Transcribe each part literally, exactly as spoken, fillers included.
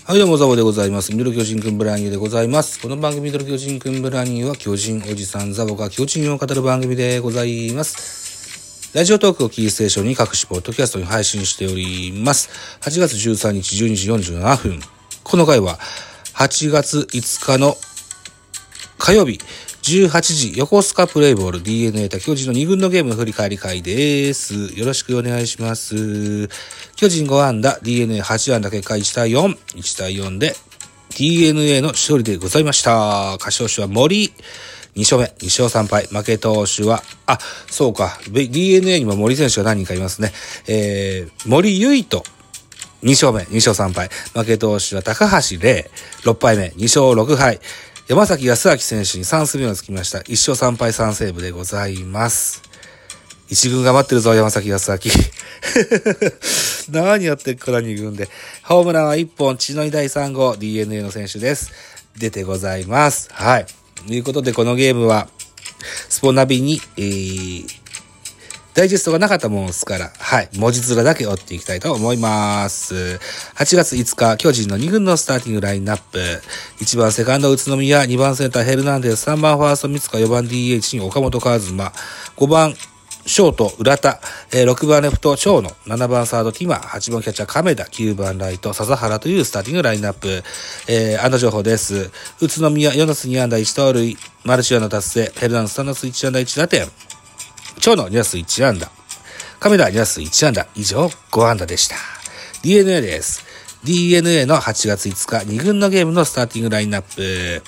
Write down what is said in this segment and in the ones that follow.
はい、どうもザボでございます。ミドル巨人くんブラニューでございます。この番組ミドル巨人くんブラニューは巨人おじさんザボが巨人を語る番組でございます。ラジオトークをキーステーションに各種ポッドキャストに配信しております。はちがつじゅうさんにちじゅうにじよんじゅうななふん。この回ははちがついつかの火曜日じゅうはちじ横須賀プレイボール ディーエヌエー 対巨人のに軍のゲームの振り返り会です。よろしくお願いします。巨人ごあんだ ディーエヌエーはちあんだ結果いちたいよん いちたいよんで ディーエヌエー の勝利でございました。勝ち投手は森にしょうめにしょうさんぱい、負け投手はあそうか ディーエヌエー にも森選手が何人かいますね。えー、森唯斗にしょうめにしょうさんぱい、負け投手は高橋礼ろっぱいめにしょうろくはい山崎康明選手にさんすうめがつきました。いっしょうさんぱいさんセーブでございます。一軍頑張ってるぞ、山崎康明。何やってっからに軍で。ホームランはいっぽん、血のだいさんごう、ディーエヌエー の選手です。出てございます。はい。ということで、このゲームは、スポナビに、えー、ダイジェストがなかったものですから、はい、文字面だけ追っていきたいと思います。はちがついつか、巨人のに軍のスターティングラインナップ。いちばんセカンド宇都宮、にばんセンターヘルナンデス、さんばんファースト三塚、よばん ディーエイチ に岡本和真、ごばんショート浦田、ろくばんレフト長野、ななばんサードティマ、はちばんキャッチャー亀田、きゅうばんライト笹原というスターティングラインナップ。えー、安打情報です。宇都宮よんだすにあんだいち盗塁、マルチアンダ達成、ヘルナンデスさんだすいちあんだいち打点、長野にだすいちあんだ、亀田にだすいちあんだ、以上ごあんだでした。ディーエヌエー です。ディーエヌエー のはちがついつか、に軍のゲームのスターティングラインナップ。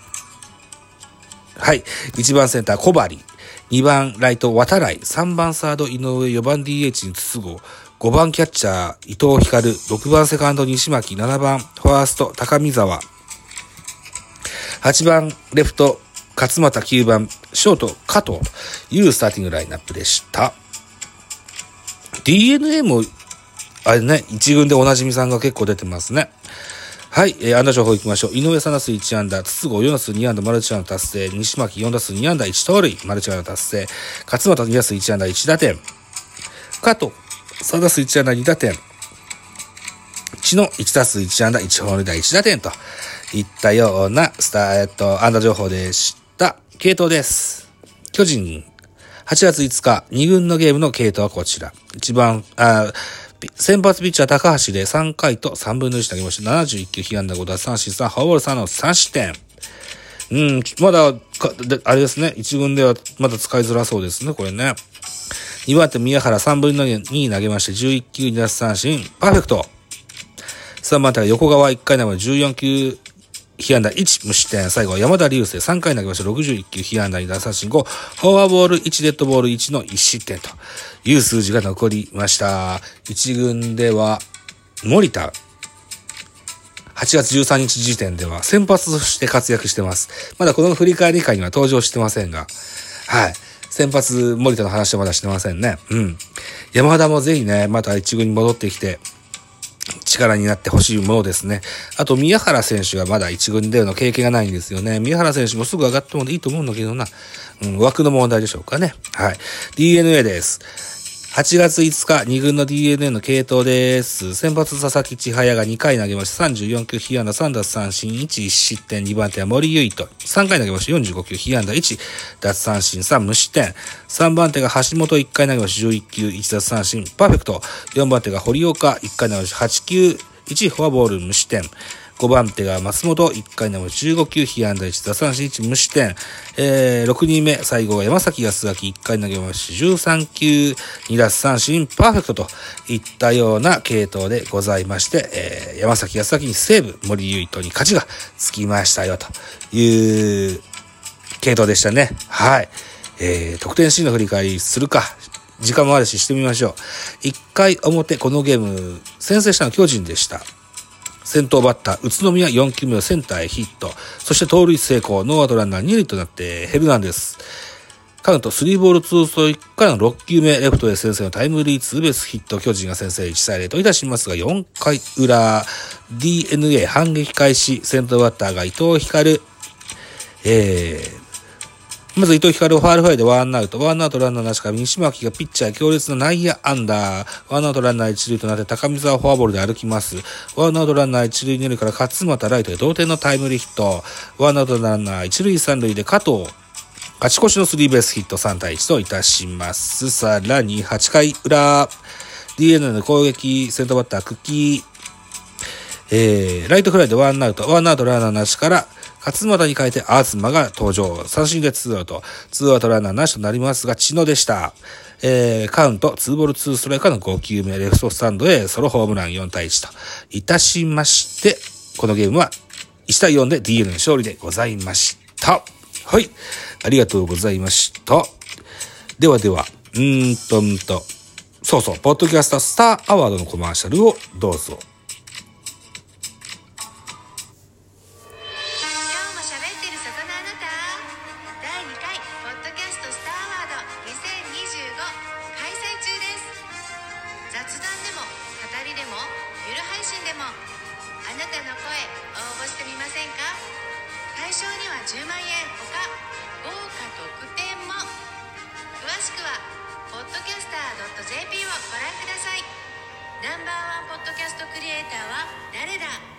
はい。いちばんセンター小針、にばんライト渡来、さんばんサード井上、よばん ディーエイチ に筒香、ごばんキャッチャー伊藤光、ろくばんセカンド西巻、ななばんファースト高見沢、はちばんレフト勝俣、きゅうばんショート加藤というスターティングラインナップでした。ディーエヌエー もあれね、一軍でおなじみさんが結構出てますね。はい、えー、安打情報いきましょう。井上さんだすいちあんだ、筒香よんだすにあんだ、マルチアン達成、西巻よんだすにあんだ、いち盗塁、マルチアン達成、勝俣にだすいちあんだ、いち打点、加藤さんだすいちあんだ、に打点、知野いちだすいちあんだ、いち本塁打、いち打点といったようなスター、えっと、安打情報でした。系統です。巨人、はちがついつか、に軍のゲームの系統はこちら。一番、あ先発ピッチャー高橋でさんかいとさんぶんのいち投げました。ななじゅういっきゅう、被安打ご奪三振さん、フォアボールさんのさんしってん。うん、まだ、あれですね、いち軍ではまだ使いづらそうですね、これね。にばん手宮原さんぶんのに投げまして、じゅういっきゅう、に奪三振、パーフェクト。さんばん手は横川いっかい投げまして、じゅうよんきゅう、被安打いち無失点。最後は山田流星さんかい投げましてろくじゅういっきゅう、被安打に奪三振ご、フォアボールいち、デッドボールいちのいち失点という数字が残りました。一軍では森田はちがつじゅうさんにち時点では先発として活躍してます。まだこの振り返り会には登場してませんが、はい。先発森田の話はまだしてませんね。うん。山田もぜひね、また一軍に戻ってきて力になってほしいものですね。あと、宮原選手がまだ一軍での経験がないんですよね。宮原選手もすぐ上がってもいいと思うんだけどな。うん、枠の問題でしょうかね。はい。ディーエヌエー です。はちがついつか、に軍の ディーエヌエー の系統です。先発佐々木千早がにかい投げました。さんじゅうよんきゅう、被安打さん奪三振いち、いち失点。にばん手は森唯斗。さんかい投げました。よんじゅうごきゅう、被安打いち、奪三振さん、無失点。さんばん手が橋本いっかい投げました。じゅういっきゅう、いち奪三振、パーフェクト。よんばん手が堀岡いっかい投げました。はちきゅう、いちフォアボール無失点。ごばん手が松本いっかい投げました。じゅうごきゅう、被安打いち奪三振いち無失点。えー、ろくにんめ最後は山崎康明いっかい投げました。じゅうさんきゅう、に奪三振パーフェクトといったような系統でございまして、えー、山崎康明にセーブ、森唯斗に勝ちがつきましたよという系統でしたね。はい。えー、得点シーンの振り返りするか。時間もあるししてみましょう。いっかい表このゲーム先制したのは巨人でした。先頭バッター宇都宮よんきゅうめをセンターへヒット、そして盗塁成功、ノーアウトランナーに塁となってヘルナンデスカウントスリーボールツーストライクからのろっきゅうめレフトへ先制のタイムリーツーベースヒット、巨人が先制いちたいゼロといたしますが、よんかい裏 ディーエヌエー 反撃開始、先頭バッターが伊藤光、えーまず伊藤光ファールフライでワンアウト。ワンアウトランナーなしから西巻がピッチャー強烈な内野安打。ワンアウトランナー一塁となって高見沢フォアボールで歩きます。ワンアウトランナー一塁二塁から勝俣ライトで同点のタイムリーヒット。ワンアウトランナー一塁三塁で加藤。勝ち越しのスリーベースヒットさん対いちといたします。さらにはちかい裏。ディーエヌエー の攻撃、先頭バッター、クッキー。えー、ライトフライでワンアウト。ワンアウトランナーなしから、勝俣に変えて東が登場。三振でツーアウト。ツーアウトランナーなしとなりますが、知野でした。えー、カウント、ツーボールツーストライクからのごきゅうめ、レフトスタンドへソロホームランよん対いちといたしまして、このゲームはいち対よんで ディーエヌエー の勝利でございました。はい。ありがとうございました。ではでは、うーんとんと、そうそう、ポッドキャスタースターアワードのコマーシャルをどうぞ。 対象にはじゅうまんえんほか豪華特典も。詳しくはポッドキャスター .ジェーピー をご覧ください。ナンバーワンポッドキャストクリエイターは誰だ。